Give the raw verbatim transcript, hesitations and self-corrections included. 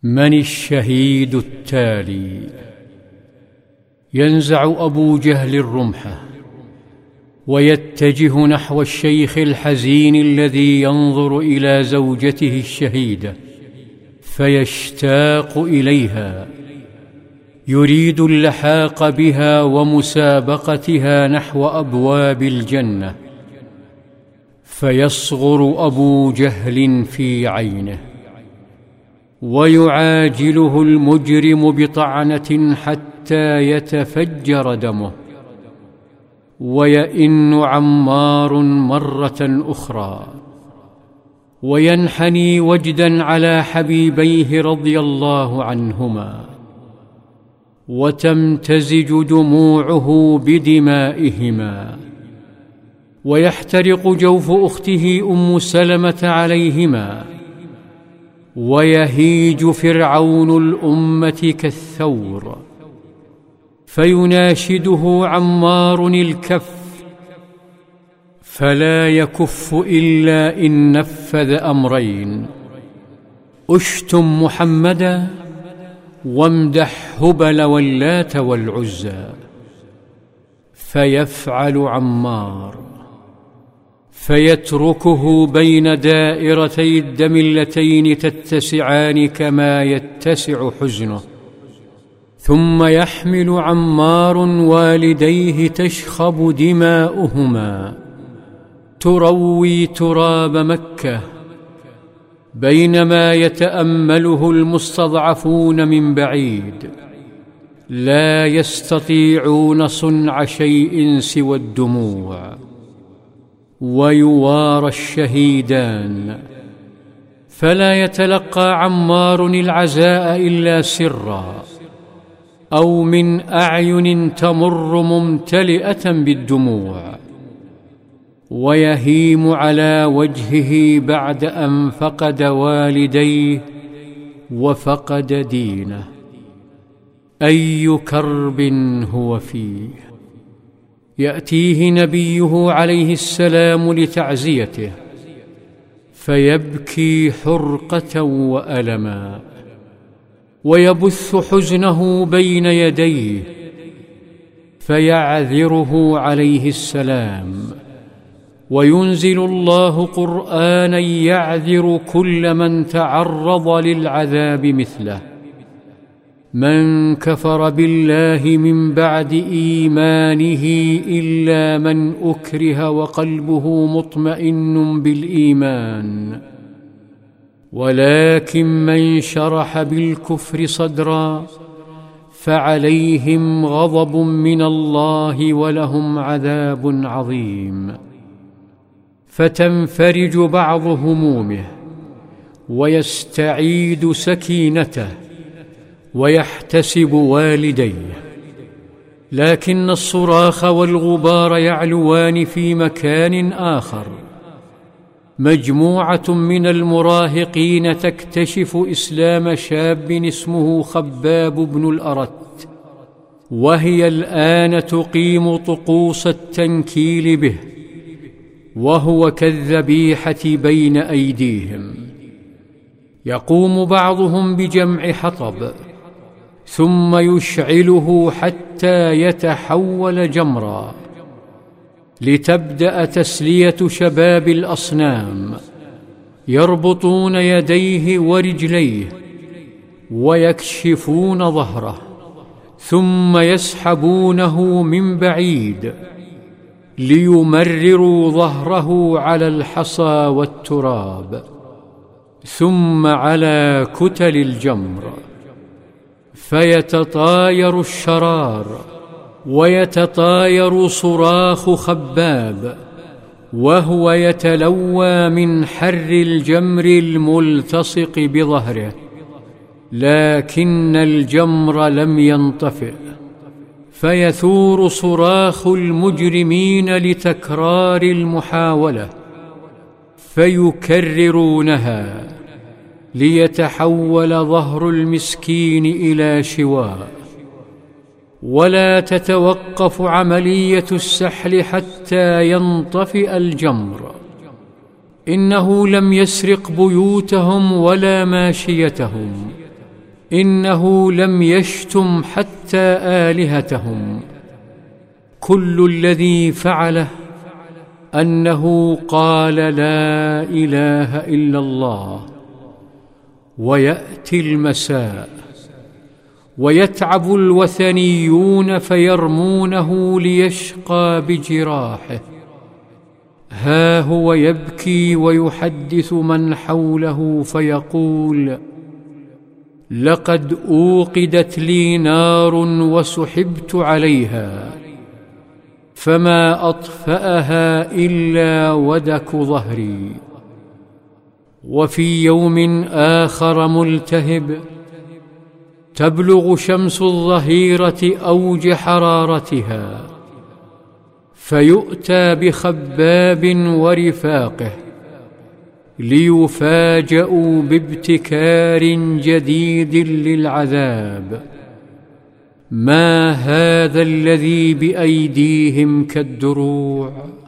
من الشهيد التالي؟ ينزع أبو جهل الرمح ويتجه نحو الشيخ الحزين الذي ينظر إلى زوجته الشهيدة فيشتاق إليها، يريد اللحاق بها ومسابقتها نحو أبواب الجنة، فيصغر أبو جهل في عينه ويعاجله المجرم بطعنة حتى يتفجر دمه، ويئن عمار مرة أخرى وينحني وجدا على حبيبيه رضي الله عنهما، وتمتزج دموعه بدمائهما، ويحترق جوف أخته أم سلمة عليهما، ويهيج فرعون الأمة كالثور، فيناشده عمار الكف فلا يكف إلا إن نفذ أمرين: أشتم محمدا وامدح هبل واللات والعزى. فيفعل عمار، فيتركه بين دائرتي الدم اللتين تتسعان كما يتسع حزنه، ثم يحمل عمار والديه تشخب دماؤهما تروي تراب مكة، بينما يتأمله المستضعفون من بعيد لا يستطيعون صنع شيء سوى الدموع. ويوارى الشهيدان، فلا يتلقى عمار العزاء إلا سرا أو من أعين تمر ممتلئة بالدموع، ويهيم على وجهه بعد أن فقد والديه وفقد دينه. أي كرب هو فيه! يأتيه نبيه عليه السلام لتعزيته فيبكي حرقة وألما، ويبث حزنه بين يديه فيعذره عليه السلام، وينزل الله قرآنا يعذر كل من تعرض للعذاب مثله: من كفر بالله من بعد إيمانه إلا من أكره وقلبه مطمئن بالإيمان، ولكن من شرح بالكفر صدرا فعليهم غضب من الله ولهم عذاب عظيم. فتنفرج بعض همومه ويستعيد سكينته ويحتسب والديه، لكن الصراخ والغبار يعلوان في مكان آخر. مجموعة من المراهقين تكتشف إسلام شاب اسمه خباب بن الأرت، وهي الآن تقيم طقوس التنكيل به، وهو كالذبيحة بين أيديهم. يقوم بعضهم بجمع حطب ثم يشعله حتى يتحول جمرا، لتبدأ تسلية شباب الأصنام، يربطون يديه ورجليه ويكشفون ظهره، ثم يسحبونه من بعيد ليمرروا ظهره على الحصى والتراب، ثم على كتل الجمر، فيتطاير الشرار ويتطاير صراخ خباب وهو يتلوى من حر الجمر الملتصق بظهره، لكن الجمر لم ينطفئ، فيثور صراخ المجرمين لتكرار المحاولة، فيكررونها ليتحول ظهر المسكين إلى شواء. ولا تتوقف عملية السحل حتى ينطفئ الجمر. إنه لم يسرق بيوتهم ولا ماشيتهم، إنه لم يشتم حتى آلهتهم، كل الذي فعله أنه قال لا إله إلا الله. ويأتي المساء ويتعب الوثنيون فيرمونه ليشقى بجراحه، ها هو يبكي ويحدث من حوله فيقول: لقد أوقدت لي نار وسحبت عليها، فما أطفأها إلا ودك ظهري. وفي يوم آخر ملتهب تبلغ شمس الظهيرة أوج حرارتها، فيؤتى بخباب ورفاقه ليفاجأوا بابتكار جديد للعذاب. ما هذا الذي بأيديهم كالدروع؟